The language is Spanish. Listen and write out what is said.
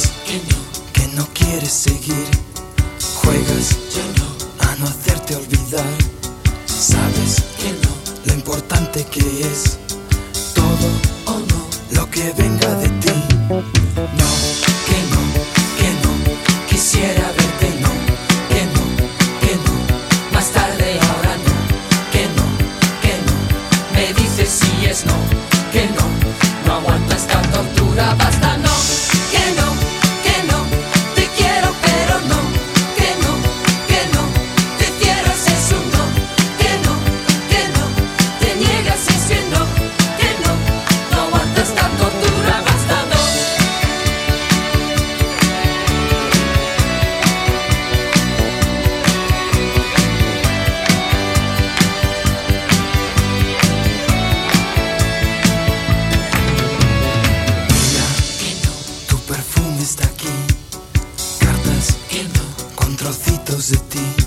que no quieres seguir. Juegas a no hacerte olvidar. Sabes lo importante que es todo o no lo que venga de ti. No, que no quisiera verte, no, que no, más tarde ahora no, que no, me dices si es no, que no aguanto esta tortura, basta, no, que no, te quiero pero no, que no, te cierras es un no, que no, te niegas es que no aguanto esta tortura, basta, no. Tu perfume está aquí, cartas con trocitos de ti.